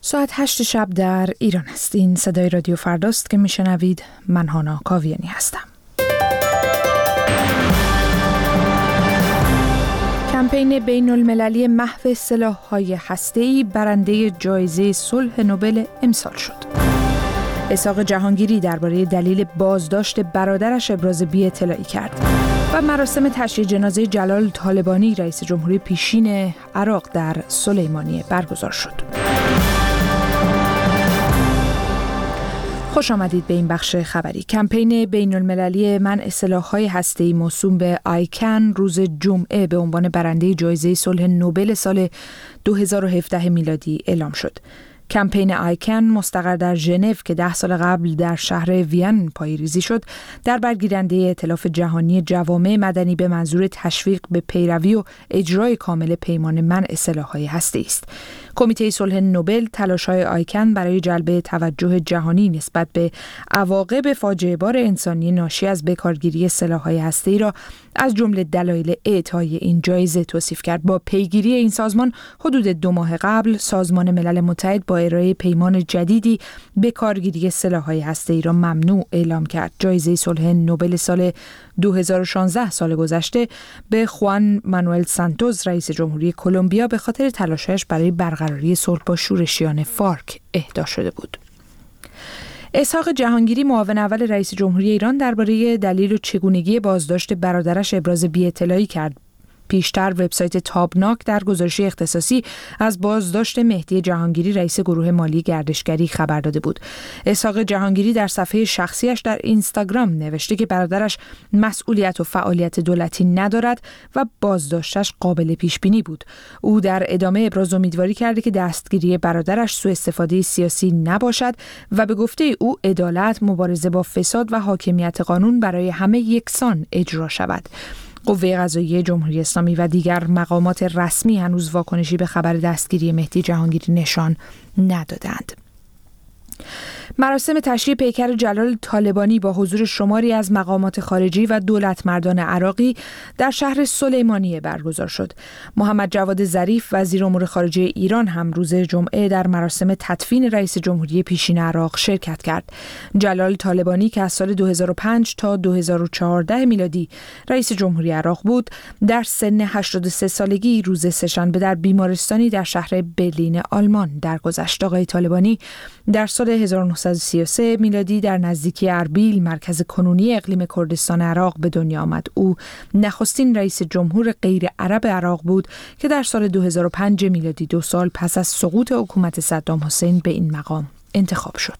ساعت 8 شب در ایران است. این صدای رادیو فرداست که میشنوید. من هانا کاویانی هستم. کمپین بین المللی محو سلاح‌های هسته‌ای برنده جایزه صلح نوبل امسال شد. اسحاق جهانگیری درباره دلیل بازداشت برادرش ابراز بی‌اطلاعی کرد و مراسم تشییع جنازه جلال طالبانی رئیس جمهوری پیشین عراق در سلیمانیه برگزار شد. خوش آمدید به این بخش خبری. کمپین بین المللی منع سلاح‌های هسته‌ای موسوم به آیکن روز جمعه به عنوان برنده جایزه صلح نوبل سال 2017 میلادی اعلام شد. کمپین آیکن مستقر در ژنو که 10 سال قبل در شهر وین پایه‌ریزی شد، در برگیرنده ائتلاف جهانی جوامع مدنی به منظور تشویق به پیروی و اجرای کامل پیمان منع سلاح‌های هسته‌ای است. کمیته صلح نوبل تلاش‌های آیکن برای جلب توجه جهانی نسبت به عواقب فاجعه‌بار انسانی ناشی از بکارگیری سلاح‌های هسته‌ای را از جمله دلایل اعطای این جایزه توصیف کرد. با پیگیری این سازمان حدود 2 ماه قبل سازمان ملل متحد با ارائه پیمان جدیدی بکارگیری سلاح‌های هسته‌ای را ممنوع اعلام کرد. جایزه صلح نوبل سال 2016 سال گذشته به خوان مانوئل سانتوس رئیس جمهوری کلمبیا به خاطر تلاشش برای برقراری صلح با شورشیان فارک اهدا شده بود. اسحاق جهانگیری معاون اول رئیس جمهوری ایران درباره دلیل و چگونگی بازداشت برادرش ابراز بی‌اطلاعی کرد. پیشتر وبسایت تابناک در گزارشی اختصاصی از بازداشت مهدی جهانگیری رئیس گروه مالی گردشگری خبر داده بود. اسحاق جهانگیری در صفحه شخصیش در اینستاگرام نوشته که برادرش مسئولیت و فعالیت دولتی ندارد و بازداشتش قابل پیش بینی بود. او در ادامه ابراز امیدواری کرده که دستگیری برادرش سوء استفاده سیاسی نباشد و به گفته او عدالت، مبارزه با فساد و حاکمیت قانون برای همه یکسان اجرا شود. قوه قضاییه جمهوری اسلامی و دیگر مقامات رسمی هنوز واکنشی به خبر دستگیری مهدی جهانگیری نشان ندادند. مراسم تشییع پیکر جلال طالبانی با حضور شماری از مقامات خارجی و دولتمردان عراقی در شهر سلیمانیه برگزار شد. محمد جواد ظریف وزیر امور خارجه ایران هم روز جمعه در مراسم تدفین رئیس جمهوری پیشین عراق شرکت کرد. جلال طالبانی که از سال 2005 تا 2014 میلادی رئیس جمهوری عراق بود، در سن 83 سالگی روز سه‌شنبه در بیمارستانی در شهر برلین آلمان درگذشت. آقای طالبانی در سال 1933 میلادی در نزدیکی اربیل مرکز کنونی اقلیم کردستان عراق به دنیا آمد. او نخستین رئیس جمهور غیر عرب عراق بود که در سال 2005 میلادی 2 سال پس از سقوط حکومت صدام حسین به این مقام انتخاب شد.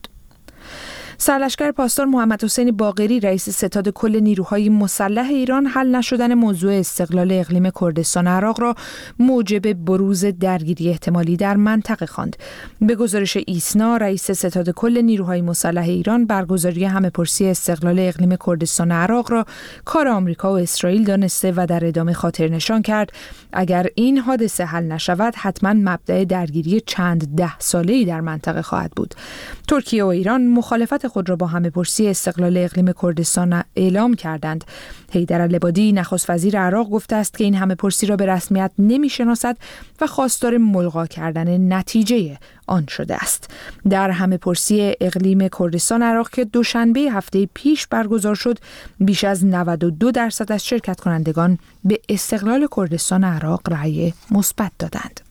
سرلشکر پاسدار محمد حسین باقری رئیس ستاد کل نیروهای مسلح ایران حل نشدن موضوع استقلال اقلیم کردستان عراق را موجب بروز درگیری احتمالی در منطقه خواند. به گزارش ایسنا رئیس ستاد کل نیروهای مسلح ایران برگزاری همه‌پرسی استقلال اقلیم کردستان عراق را کار آمریکا و اسرائیل دانسته و در ادامه خاطر نشان کرد اگر این حادثه حل نشود حتما مبدأ درگیری چند 10 ساله‌ای در منطقه خواهد بود. ترکیه و ایران مخالفت خود را با همه‌پرسی استقلال اقلیم کردستان اعلام کردند. حیدر العبادی نخست وزیر عراق گفته است که این همه‌پرسی را به رسمیت نمی‌شناسد و خواستار ملغا کردن نتیجه آن شده است. در همه‌پرسی اقلیم کردستان عراق که دوشنبه هفته پیش برگزار شد، بیش از 92% از شرکت کنندگان به استقلال کردستان عراق رأی مثبت دادند.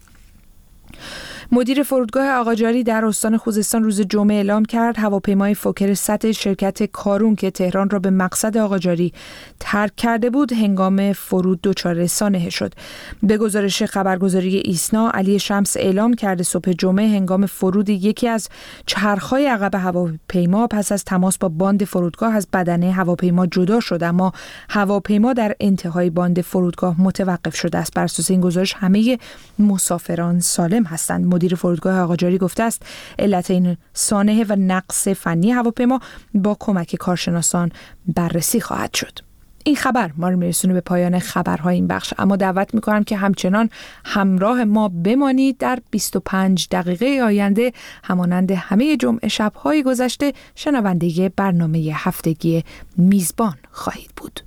مدیر فرودگاه آقاجاری در استان خوزستان روز جمعه اعلام کرد هواپیمای فوکر 100 شرکت کارون که تهران را به مقصد آقاجاری ترک کرده بود هنگام فرود دچار سانحه شد. به گزارش خبرگزاری ایسنا علی شمس اعلام کرده صبح جمعه هنگام فرود یکی از چرخ‌های عقب هواپیما پس از تماس با باند فرودگاه از بدنه هواپیما جدا شد، اما هواپیما در انتهای باند فرودگاه متوقف شده است. بر اساس این گزارش همه مسافران سالم هستند. مدیر فرودگاه آقاجاری گفته است علت این سانحه و نقص فنی هواپیما با کمک کارشناسان بررسی خواهد شد. این خبر ما رو میرسونه به پایان خبرهای این بخش، اما دعوت میکنم که همچنان همراه ما بمانید. در 25 دقیقه آینده همانند همه جمعه شب‌های گذشته شنونده برنامه هفتگی میزبان خواهید بود.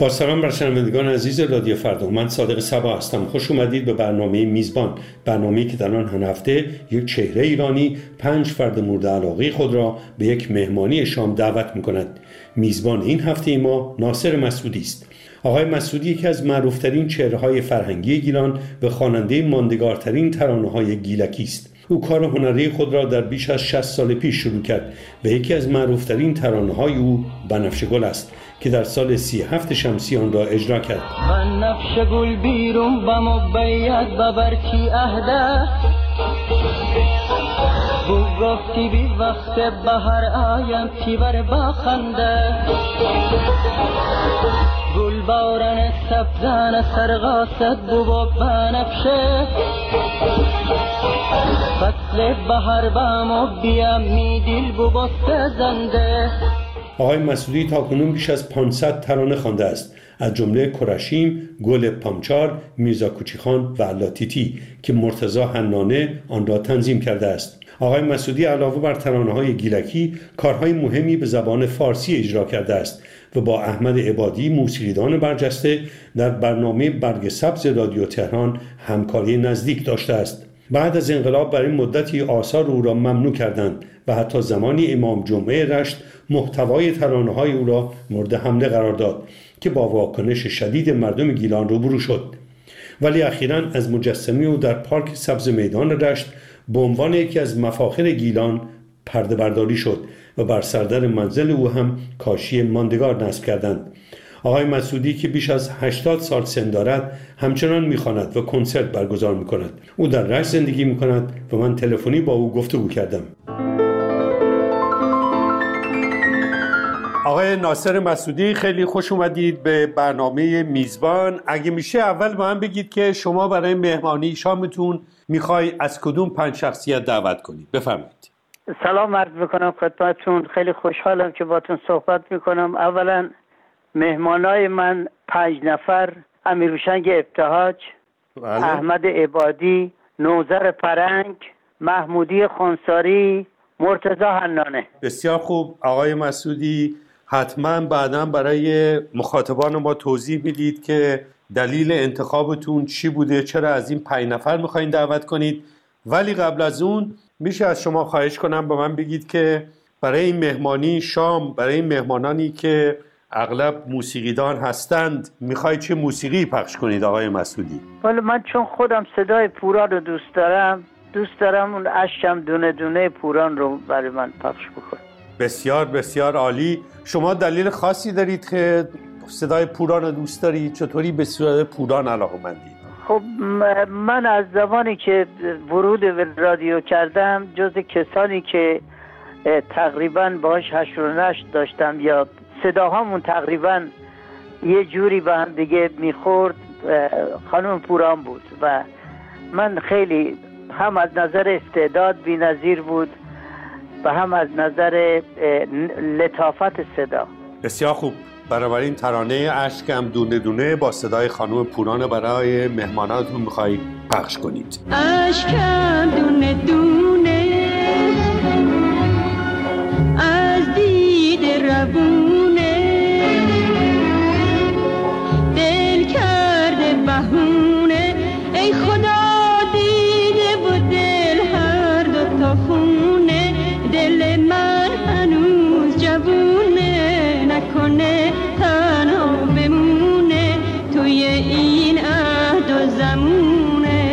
با سلام بر شنوندگان عزیز رادیو فردا، من صادق صبا هستم. خوش اومدید به برنامه میزبان، برنامه‌ای که در آن هر هفته یک چهره ایرانی 5 فرد مورد علاقه خود را به یک مهمانی شام دعوت می‌کند. میزبان این هفته ما ناصر مسعودی است. آقای مسعودی یکی از معروف‌ترین چهره‌های فرهنگی گیلان و خواننده ماندگارترین ترانه‌های گیلکی است. او کار هنری خود را در بیش از 60 سال پیش شروع کرد و یکی از معروف‌ترین ترانه‌های او بنفشه گل است که در سال 37 شمسی آن را اجرا کرد. بنفشه گل بیرون با مبید ببرچی اهده بو گفتی بی وقت بهر آیم تیور بخنده گل بارن سبزن سرغاست بو بنفشه فصل بهر بامو بیم می دل بو بسته زنده. آقای مسعودی تاکنون بیش از 500 ترانه خوانده است، از جمله کرشیم، گل پامچال، میرزا کوچیخان و علاتیتی که مرتضی حنانه آن را تنظیم کرده است. آقای مسعودی علاوه بر ترانه‌های گیلکی کارهای مهمی به زبان فارسی اجرا کرده است و با احمد عبادی موسیقیدان برجسته در برنامه برگ سبز رادیو تهران همکاری نزدیک داشته است. بعد از انقلاب برای مدتی آثار او را ممنوع کردند و حتی زمانی امام جمعه رشت محتوای ترانه‌های او را مورد حمله قرار داد که با واکنش شدید مردم گیلان روبرو شد. ولی اخیراً از مجسمه او در پارک سبز میدان رشت به عنوان یکی از مفاخر گیلان پرده برداری شد و بر سردر منزل او هم کاشی ماندگار نصب کردند. آقای مسعودی که بیش از 80 سال سن دارد همچنان می‌خواند و کنسرت برگزار می‌کند. او در رشت زندگی می‌کند و من تلفنی با او گفتگو کردم. آقای ناصر مسعودی، خیلی خوش اومدید به برنامه میزبان. اگه میشه اول به من بگید که شما برای مهمانی شامتون میخوای از کدوم 5 شخصیت دعوت کنید؟ بفرمایید. سلام عرض میکنم خدمتتون. خیلی خوشحالم که باتون صحبت میکنم. اولا مهمانای من 5 نفر: امیرهوشنگ ابتهاج، احمد عبادی، نوذر فرنگ، محمودی خونساری، مرتضی حنانه. بسیار خوب آقای مسعودی، حتما بعداً برای مخاطبان ما توضیح میدید که دلیل انتخابتون چی بوده، چرا از این 5 نفر میخواین دعوت کنید. ولی قبل از اون میشه از شما خواهش کنم به من بگید که برای این مهمانی شام، برای این مهمانانی که اغلب موسیقیدان هستند، میخوای چه موسیقی پخش کنید آقای مسعودی؟ ولی من چون خودم صدای پوران رو دوست دارم اون اشکم دونه دونه پوران رو برای من پخش بکن. بسیار بسیار عالی. شما دلیل خاصی دارید که صدای پوران رو دوست دارید؟ چطوری به صدای پوران علاقه‌مندید؟ خب من از زمانی که ورود به رادیو کردم جز کسانی که تقریبا باهاش حشر و نشر داشتم یا صداهامون تقریبا یه جوری به هم دیگه میخورد خانم پوران بود و من خیلی هم از نظر استعداد بی‌نظیر بود و هم از نظر لطافت صدا. بسیار خوب. بنابراین ترانه اشکم دونه دونه با صدای خانم پوران برای مهماناتون میخوایی پخش کنید. اشکم دونه دونه از دید ربونه دل کرده بهونه ای خدا دیده و دل هر دو تا خونه دل من هنوز جوونه نکنه تنها بمونه توی این عهد و زمونه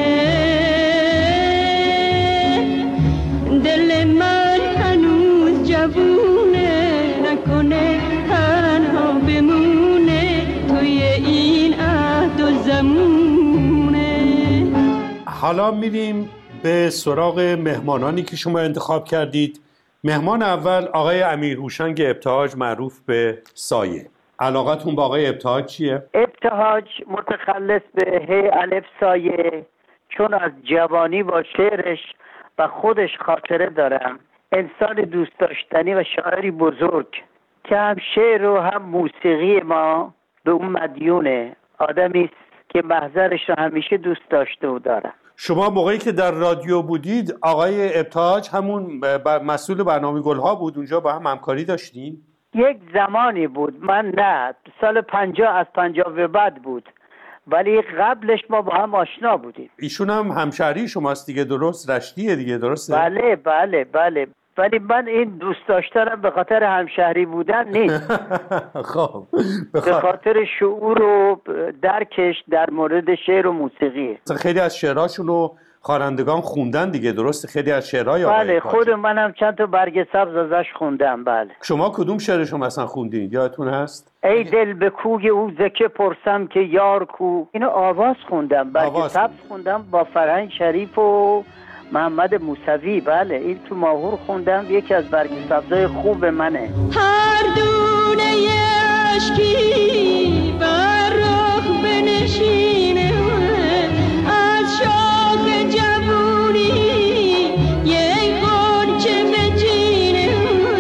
دل من هنوز جوونه نکنه تنها بمونه توی این عهد و زمونه. حالا میریم به سراغ مهمانانی که شما انتخاب کردید. مهمان اول آقای امیرهوشنگ ابتهاج معروف به سایه. علاقتون با آقای ابتهاج چیه؟ ابتهاج متخلص به هی الف سایه، چون از جوانی با شعرش و خودش خاطره دارم. انسان دوست داشتنی و شاعری بزرگ که هم شعر و هم موسیقی ما به اون مدیونه. آدمی است که محضرش رو همیشه دوست داشته و دارم. شما موقعی که در رادیو بودید آقای ابتهاج همون مسئول برنامه گلها بود، اونجا با هم همکاری داشتین؟ یک زمانی بود، من نه، سال 50 از 50 به بعد بود، ولی قبلش ما با هم آشنا بودیم. ایشون هم همشهری شماست دیگه، درست؟ رشتیه دیگه، درسته؟ بله بله بله، ولی من این دوست داشتنم به خاطر همشهری بودن نیست. خب به خاطر شعور و درکش در مورد شعر و موسیقی. خیلی از شعرهاشون رو خوانندگان خوندن دیگه، درسته؟ خیلی از شعرهای بله، خود منم چند تا برگ سبز ازش خوندم. بله. شما کدوم شعرشو مثلا خوندین؟ یادتون هست؟ ای دل به کوی او زکه پرسم که یار کو. اینو آواز خوندم، برگ سبز خوندم با فرهنگ شریف و محمد موسوی. بله، این تو ماهور خوندم، یکی از برگ سبزای خوب منه. هر دونه اشکی بر رخ بنشینه از شاخ جوونی یک غنچه بچینه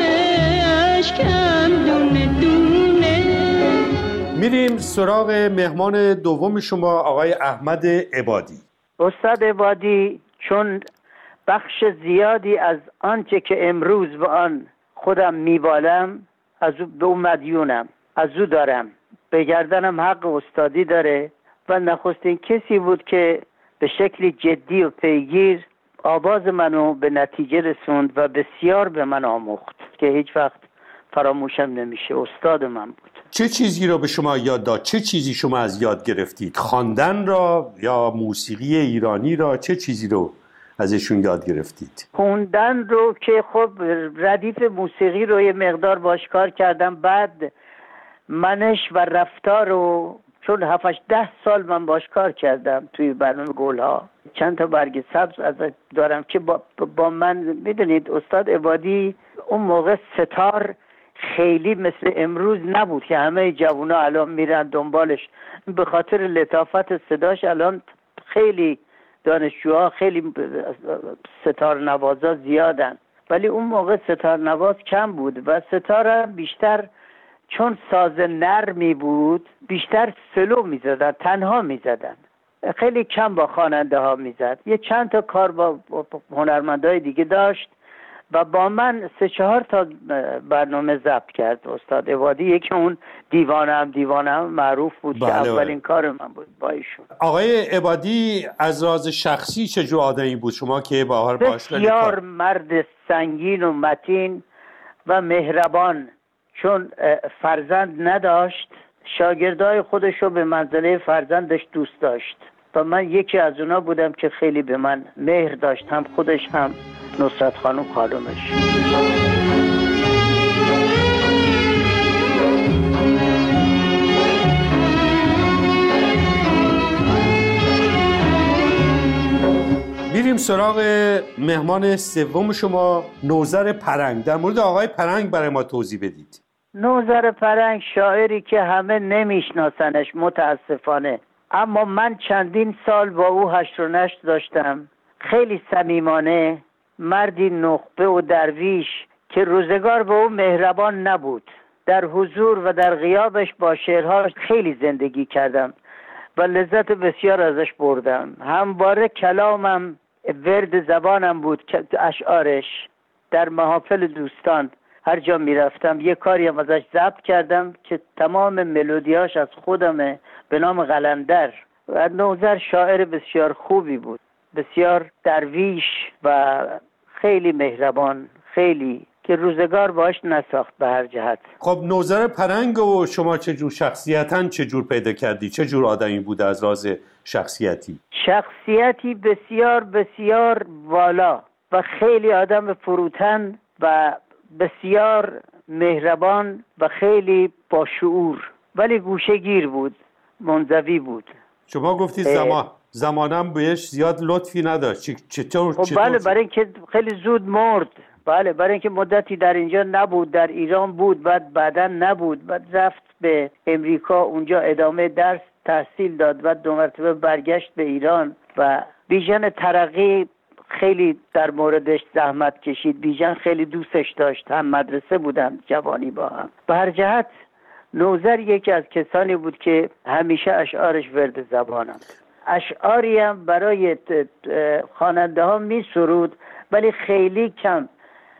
اشکم دونه دونه. میریم سراغ مهمان دوم شما، آقای احمد عبادی. استاد عبادی چون بخش زیادی از آنچه که امروز به آن خودم میبالم از او به او مدیونم، از او دارم. به گردنم حق استادی داره و نخستین کسی بود که به شکل جدی و پیگیر آواز منو به نتیجه رسوند و بسیار به من آموخت که هیچ وقت فراموشم نمیشه. استاد من بود. چه چیزی رو به شما یاد داد؟ چه چیزی شما از یاد گرفتید؟ خواندن را یا موسیقی ایرانی را؟ چه چیزی رو ازشون یاد گرفتید؟ خوندن رو که خب ردیف موسیقی رو یه مقدار باش کار کردم، بعد منش و رفتار رو چون 7-10 سال من باش کار کردم توی برنامه گلها. چند تا برگ سبز از دارم که با من، میدونید استاد عبادی اون موقع ستار خیلی مثل امروز نبود که همه جوونا الان میرن دنبالش. به خاطر لطافت صداش الان خیلی دانشجوها، خیلی ستار نوازا زیادن، ولی اون موقع ستار نواز کم بود و ستار بیشتر چون ساز نرمی بود بیشتر سلو میزدن، تنها میزدن، خیلی کم با خواننده ها میزد. یه چند تا کار با هنرمندای دیگه داشت و با من 3-4 تا برنامه ضبط کرد استاد عبادی. یکی اون دیوانم معروف بود که اولین کار من بود با ایشون. آقای عبادی از راز شخصی چه جور آدمی بود شما که باهاش بسیار مرد سنگین و متین و مهربان. چون فرزند نداشت، شاگردای خودشو به منزله فرزندش دوست داشت و من یکی از اونا بودم که خیلی به من مهر داشت، هم خودش هم نصرت خانم خانومش. میریم سراغ مهمان سوم شما، نوذر پرنگ. در مورد آقای پرنگ برای ما توضیح بدید. نوذر پرنگ شاعری که همه نمیشناسنش متاسفانه، اما من چندین سال با او هشت و نشت داشتم. خیلی صمیمانه، مردی نخبه و درویش که روزگار به او مهربان نبود. در حضور و در غیابش با شعرهاش خیلی زندگی کردم و لذت بسیار ازش بردم. همواره کلامم ورد زبانم بود که اشعارش در محافل دوستان هر جا می رفتم یه کاری هم ازش ضبط کردم که تمام ملودیاش از خودمه به نام قلندر. و نوذر شاعر بسیار خوبی بود، بسیار درویش و خیلی مهربان، خیلی که روزگار باش نساخت به هر جهت. خب نوذر پرنگ و شما چه جور شخصیتاً چه جور پیدا کردی؟ چه جور آدمی بود از راز شخصیتی؟ شخصیتی بسیار بسیار والا و خیلی آدم فروتن و بسیار مهربان و خیلی با شعور، ولی گوشه‌گیر بود، منزوی بود. شما گفتید زمانم بهش زیاد لطفی نداشت. چطور؟ بله، برای اینکه خیلی زود مرد. بله، برای اینکه مدتی در اینجا نبود، در ایران بود، بعدا نبود، بعد رفت به امریکا، اونجا ادامه درس تحصیل داد و 2 مرتبه برگشت به ایران و بیژن ترقی خیلی در موردش زحمت کشید. بیژن خیلی دوستش داشت، هم مدرسه بودن جوانی با هم. به هر جهت نوذر یکی از کسانی بود که همیشه اشعارش ورد زبانم. اشعاری هم برای خواننده ها می سرود، ولی خیلی کم.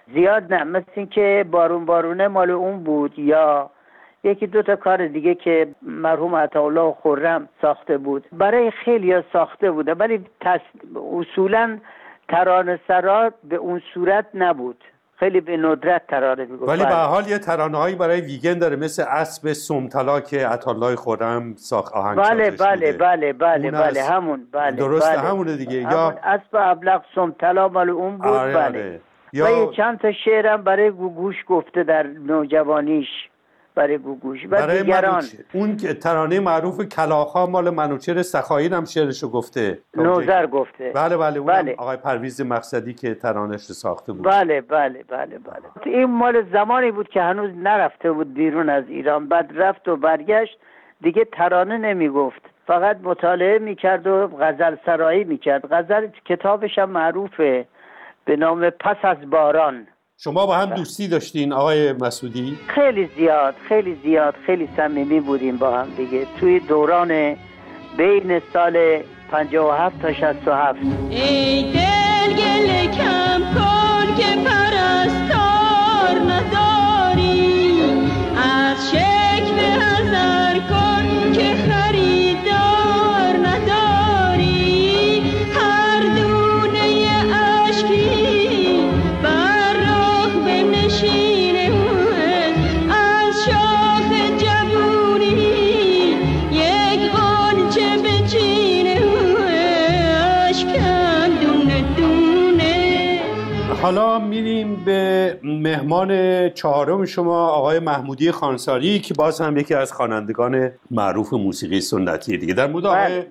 زیاد نه، مثل این که بارون بارونه مال اون بود، یا یکی دو تا کار دیگه که مرحوم عطاالله خرم ساخته بود. برای خیلی ساخته بوده، ولی اصولا ترانه سرا به اون صورت نبود، خیلی به ندرت ترانه میگفت. ولی به حال یه ترانه‌هایی برای ویگن داره، مثل اسب سمطلا که عطاالله خرم آهنگسازش بوده. بله همون. درسته، همونه دیگه. یا اسب ابلق سمطلا مال اون بود. آره. و یه چند تا شعرم برای گوگوش گفته در نوجوانیش، برای گوگوش و دیگران. اون ترانه معروف کلاغ‌ها مال منوچهر سخایی هم شعرشو گفته، نوذر گفته. بله اونم آقای پرویز مقصدی که ترانه‌اش ساخته بود. بله. این مال زمانی بود که هنوز نرفته بود بیرون از ایران، بعد رفت و برگشت دیگه ترانه نمیگفت، فقط مطالعه میکرد و غزل سرایی میکرد. غزل کتابش هم معروفه به نام پس از باران. شما با هم دوستی داشتین آقای مسعودی؟ خیلی زیاد خیلی صمیمی بودیم با هم دیگه توی دوران بین سال 57 تا 67. ای دل گله کم کن که پرستار نداری، از شکل حذر کن که خریدار نداری، هر دونه اشکی بر رخ بنشینه، از شاخ جوونی یک غنچه بچینه، اشکن دونه دونه. حالا میریم به مهمان چهارم شما، آقای محمودی خانساری، که باز هم یکی از خوانندگان معروف موسیقی سنتی دیگه. در مورد آقای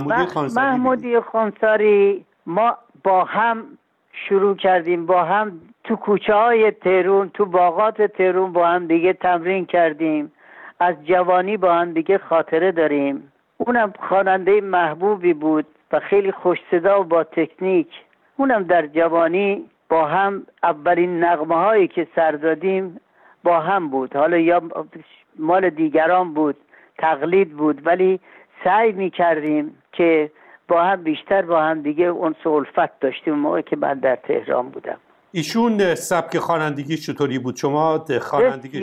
محمودی خانساری ما با هم شروع کردیم، با هم تو کوچه های تهران، تو باغات تهران با هم دیگه تمرین کردیم، از جوانی با هم دیگه خاطره داریم. اونم خواننده محبوبی بود و خیلی خوش صدا و با تکنیک. اونم در جوانی با هم اولین نغمه هایی که سر دادیم با هم بود، حالا یا مال دیگران بود، تقلید بود، ولی سعی می کردیم که با هم بیشتر با هم دیگه انس و الفت داشتیم موقعی که من در تهران بودم. ایشون سبک خوانندگی چطوری بود؟ شما خوانندگی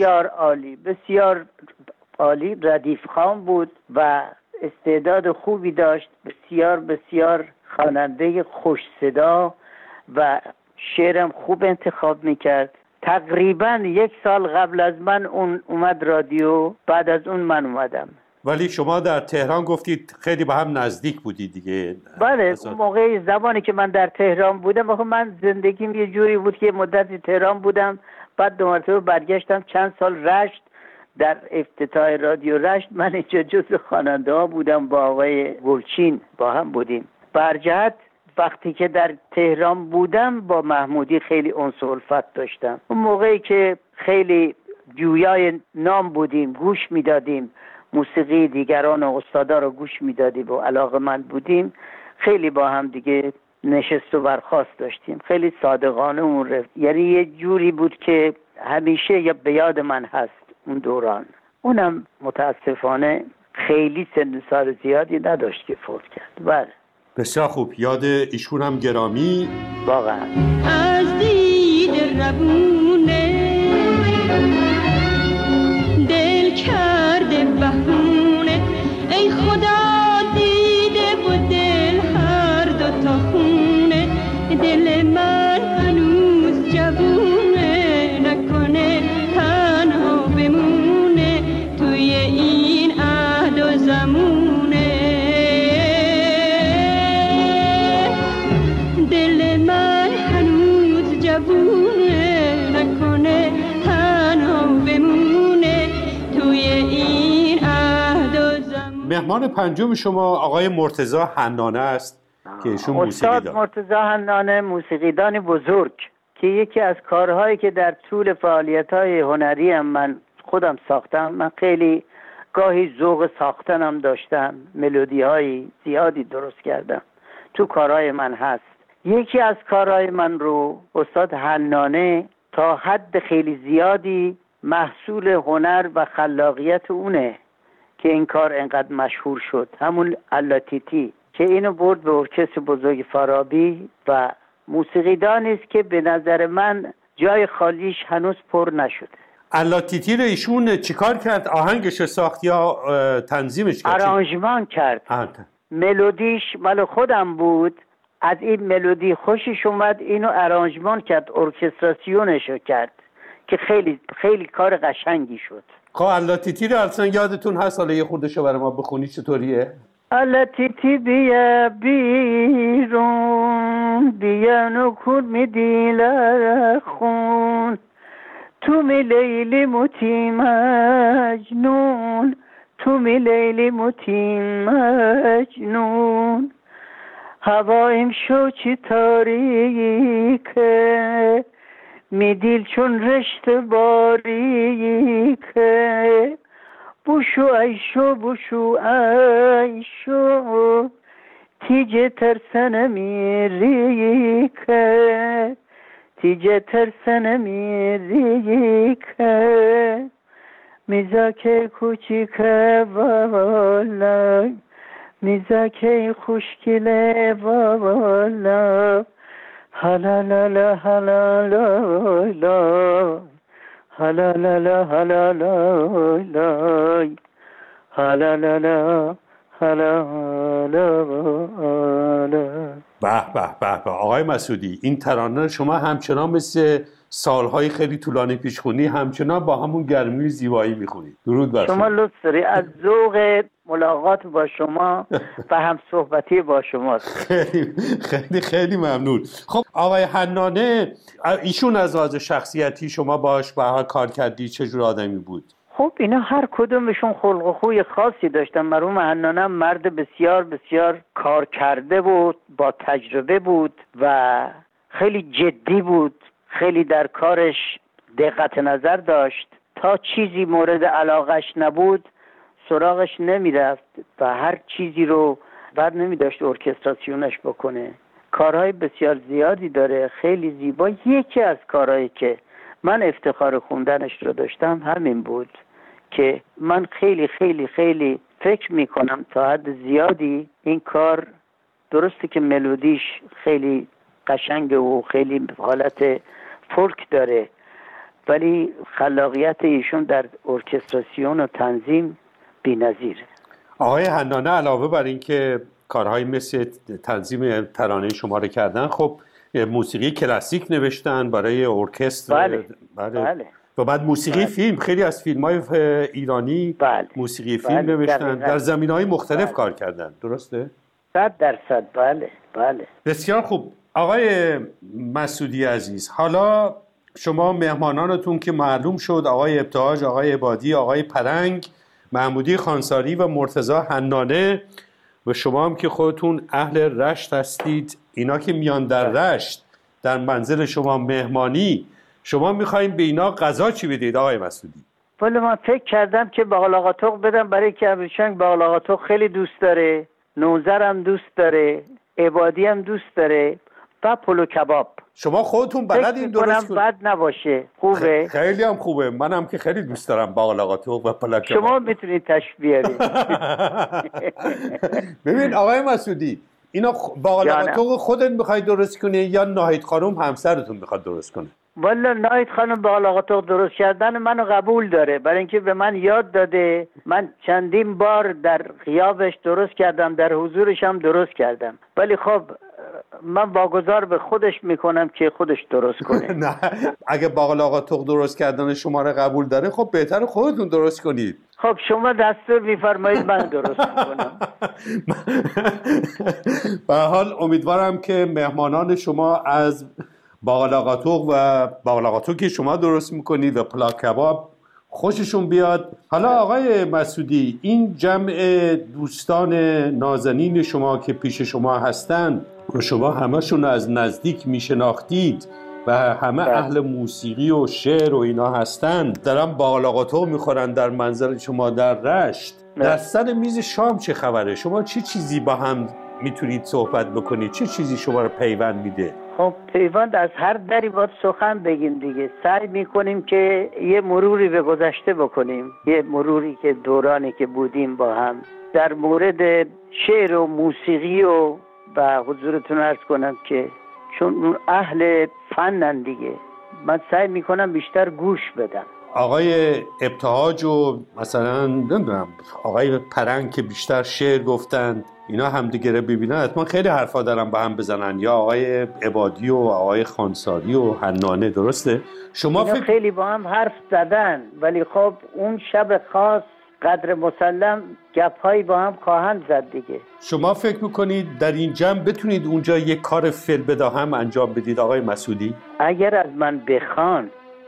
بسیار عالی، ردیف خوان بود و استعداد خوبی داشت، بسیار خواننده خوش صدا و شعرم خوب انتخاب میکرد. تقریبا 1 سال قبل از من اون اومد رادیو، بعد از اون من اومدم. ولی شما در تهران گفتید خیلی به هم نزدیک بودید دیگه. بله، اون موقع زمانی که من در تهران بودم، من زندگیم یه جوری بود که مدتی تهران بودم، بعد 2 مرتبه برگشتم چند سال رشت. در افتتاح رادیو رشت من اینجا جزو خواننده ها بودم، با آقای گلچین با هم بودیم. برجهت وقتی که در تهران بودم با محمودی خیلی انس و الفت داشتم. اون موقعی که خیلی جویای نام بودیم، گوش میدادیم، موسیقی دیگران و استادا رو گوش میدادیم و علاقه‌مند بودیم، خیلی با هم دیگه نشست و برخاست داشتیم. خیلی صادقانه اون رفت، یعنی یه جوری بود که همیشه به یاد من هست اون دوران. اونم متاسفانه خیلی سن سال زیادی نداشت که فوت کرد. بله، بسیار خوب، یاد ایشون هم گرامی. واقعا از دید ربونه دل کرده بهونه، ای خدا دیده و دل هر دو تا خونه، دل من هنوز جوونه، نکنه تنها بمونه توی این عهد و زمونه، دل من هنوز جوونه، نکنه تنها بمونه توی این عهد و زمونه. مهمان پنجم شما آقای مرتضی حنانه است که ایشون موسیقی استاد مرتضی حنانه موسیقیدان بزرگ که یکی از کارهایی که در طول فعالیت‌های هنری هم من خودم ساختم، من خیلی گاهی ذوق ساختنم داشتم، ملودی‌های زیادی درست کردم، تو کارهای من هست. یکی از کارهای من رو استاد حنانه تا حد خیلی زیادی محصول هنر و خلاقیت اونه که این کار انقدر مشهور شد، همون اللاتیتی که اینو برد به ارکستر بزرگ فارابی و موسیقیدانی است که به نظر من جای خالیش هنوز پر نشده. اللاتیتی رو ایشون چیکار کرد؟ آهنگش ساخت یا تنظیمش کرد؟ آرانژمان کرد. ملودیش مال خودم بود، از این ملودی خوشش اومد، اینو آرانژمان کرد، ارکستراسیونشو کرد که خیلی خیلی کار قشنگی شد. خب اللاتیتی رو اصلا یادتون هست؟ حالا یه خودشو برای ما بخونی چطوریه؟ اللاتیتی بیا بیرون، بیا نکن می دیل خون، تو می لیلی موتی مجنون، تو می لیلی موتی مجنون، هوایم شو چی تاریکه، می دیل چون رشت باریکه، بوشو ایشو بوشو ایشو، تیجه ترسن میریکه، تیجه ترسن میریکه، میزاکه کوچیکه والای، میزاکه خوشگله والای، هلالالا هلالالا، هلالالا هلالالا، هلالالا هلالالا. به به به به آقای مسعودی، این ترانه شما همچنان مثل سالهای خیلی طولانی پیش خونی همچنان با همون گرمی و زیبایی میخونید. درود بر شما. لطف داری، از ذوق ملاقات با شما و هم صحبتی با شماست. خیلی خیلی خیلی ممنون. خب آقای حنانه، ایشون از لحاظ شخصیتی شما باهاش کار کردی، چه جور آدمی بود؟ خب اینا هر کدومشون خلق و خوی خاصی داشتن. مرحوم حنانه مرد بسیار بسیار کار کرده بود، با تجربه بود و خیلی جدی بود، خیلی در کارش دقت نظر داشت. تا چیزی مورد علاقش نبود سراغش نمیرفت و هر چیزی رو بر نمیداشت ارکستراسیونش بکنه. کارهای بسیار زیادی داره، خیلی زیبا. یکی از کارهایی که من افتخار خوندنش رو داشتم همین بود که من خیلی خیلی خیلی فکر میکنم تا حد زیادی این کار درسته که ملودیش خیلی قشنگه و خیلی حالت فولک داره، ولی خلاقیت ایشون در ارکستراسیون و تنظیم بی‌نظیره. آقای حنانه علاوه بر این که کارهای مثل تنظیم ترانه شما رو کردن، خب موسیقی کلاسیک نوشتن برای ارکستر. بله. و بعد موسیقی فیلم، خیلی از فیلم‌های ایرانی موسیقی فیلم نوشتن، در زمینه‌های مختلف کار کردن. درسته؟ 100%. بله. بسیار خوب. آقای مسعودی عزیز، حالا شما مهمانانتون که معلوم شد، آقای ابتهاج، آقای عبادی، آقای پرنگ، محمودی خانساری و مرتضی حنانه، و شما هم که خودتون اهل رشت هستید، اینا که میان در رشت در منزل شما مهمانی، شما میخواین به اینا غذا چی بدید آقای مسعودی؟ ولی من فکر کردم که باقلاقاتق بدم، برای که ابریشنگ باقلاقاتق خیلی دوست داره، نوذر هم دوست داره، عبادی هم دوست داره، و پلو کباب. شما خودتون بلدین درست کنید؟ بد نباشه، خوبه. خیلی هم خوبه، منم که خیلی دوست دارم باقلاقاتق و پلو کباب. شما میتونید تشریف بیارید. ببین آقای مسعودی، اینا باقلاقاتق خودت میخوای درست کنی یا ناهید خانم همسرتون میخواد درست کنه؟ والا ناهید خانم باقلاقاتق درست کردن منو قبول داره، برای اینکه به من یاد داده. من چندین بار در غیابش درست کردم، در حضورش هم درست کردم، ولی خب من واگذار به خودش میکنم که خودش درست کنه. نه، اگه باقلاقاتق درست کردن شما رو قبول داره، خب بهتره خودتون درست کنید. خب شما دستور میفرمایید من درست میکنم. به هر حال امیدوارم که مهمانان شما از باقلاقاتق و باقلاقاتق که شما درست میکنید و پلو کباب خوششون بیاد. حالا آقای مسعودی، این جمع دوستان نازنین شما که پیش شما هستن و شما همشون از نزدیک میشناختید و همه اهل موسیقی و شعر و اینا هستن، دارن باقلاقاتق میخورن در منزل شما در رشت. در سر میز شام چه خبره؟ شما چه چیزی با هم میتونید صحبت بکنید؟ چه چیزی شما رو پیوند میده؟ خب پیوند از هر دری باید سخن بگیم دیگه. سعی میکنیم که یه مروری به گذشته بکنیم، یه مروری که دورانی که بودیم با هم در مورد شعر و موسیقی و حضورتون عرض کنم که چون اهل فنن دیگه، من سعی میکنم بیشتر گوش بدم. آقای ابتهاج و مثلا نمیدونم آقای پرنگ که بیشتر شعر گفتن، اینا همدیگه رو ببینن حتما خیلی حرفا دارن با هم بزنن، یا آقای عبادی و آقای خانساری و حنانه، درسته؟ شما خیلی با هم حرف زدن، ولی خب اون شب خاص قدر مسلم گپ‌هایی با هم خواهند زد دیگه. شما فکر میکنید در این جمع بتونید اونجا یک کار فی‌البداع هم انجام بدید آقای مسعودی؟ اگر از من بخوان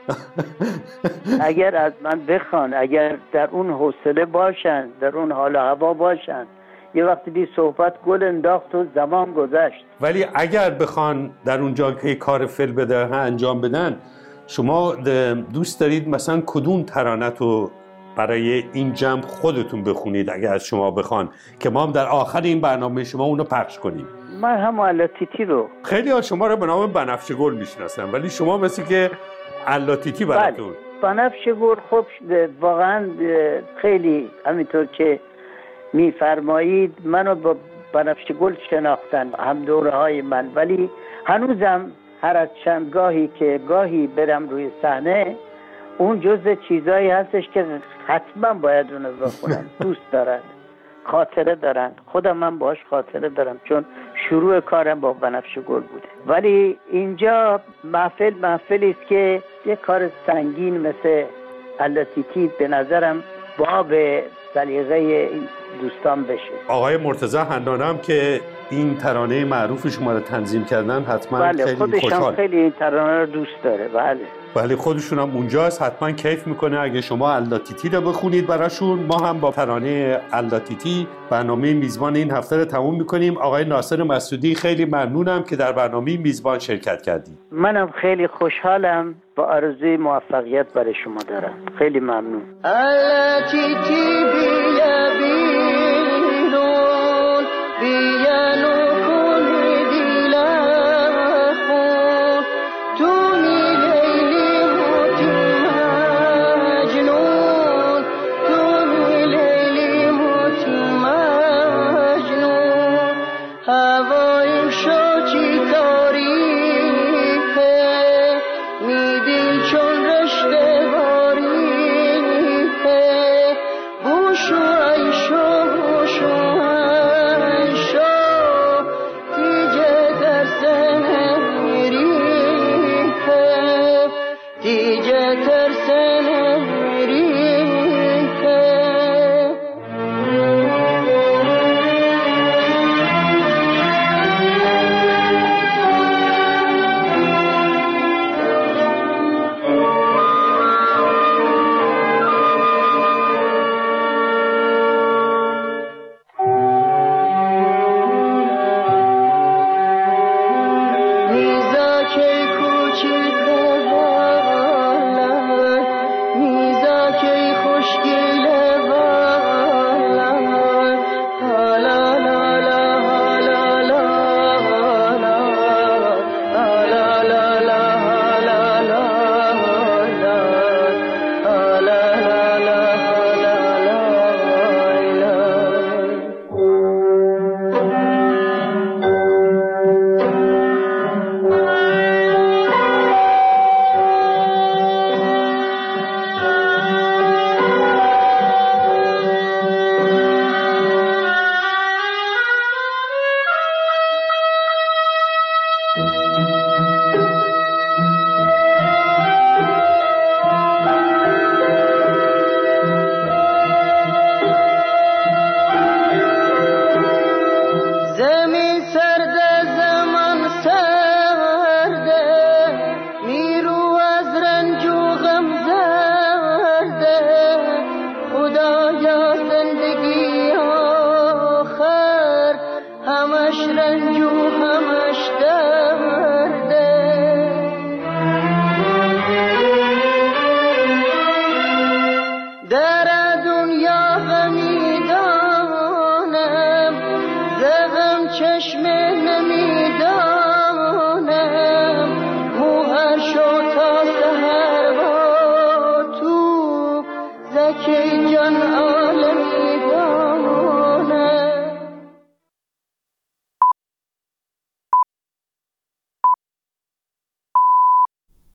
اگر در اون حوصله باشن، در اون حال و هوا باشن. یه وقتی دی صحبت گل انداخت و زمان گذشت. ولی اگر بخوان در اونجا که کار فی‌البداع انجام بدن، شما دوست دارید مثلا کدوم ترانه رو برای این جمع خودتون بخونید اگر از شما بخوان که ما هم در آخر این برنامه شما اونو پخش کنیم؟ من هم علاتیتی رو، خیلی ها شما رو به نام بنفشه گل میشناسن، ولی شما مثل که علاتیتی براتون. بنفشه گل خب واقعا خیلی همینطور که میفرمایید منو با بنفشه گل شناختن هم دوره های من، ولی هنوزم هر از چند گاهی برم روی صحنه، اون جزء چیزایی هستش که حتما باید اونو بخونن. دوست دارن، خاطره دارن، خودم من باهاش خاطره دارم چون شروع کارم با بنفشه گل بوده. ولی اینجا محفلی است که یه کار سنگین مثل علاتیتی به نظرم باب سلیقه این دوستان بشه. آقای مرتضی حنانه هم که این ترانه معروف شما رو تنظیم کردن حتما بله، خیلی خودش خوشحال. خیلی این ترانه رو دوست داره. بله خودشون هم اونجاست، حتما کیف میکنه اگه شما علاتیتی رو بخونید براشون. ما هم با ترانه علاتیتی برنامه میزبان این هفته رو تموم میکنیم. آقای ناصر مسعودی خیلی ممنونم که در برنامه میزبان شرکت کردید. منم خیلی خوشحالم، با آرزوی موفقیت برای شما دارم. خیلی ممنون. علاتیتی بیا بیرون بیا نکن دیلم تو هوای شاکی تاریخه میدی چون رشته باریخه بوشو ایشو دیگه در زنه میریخه دیگه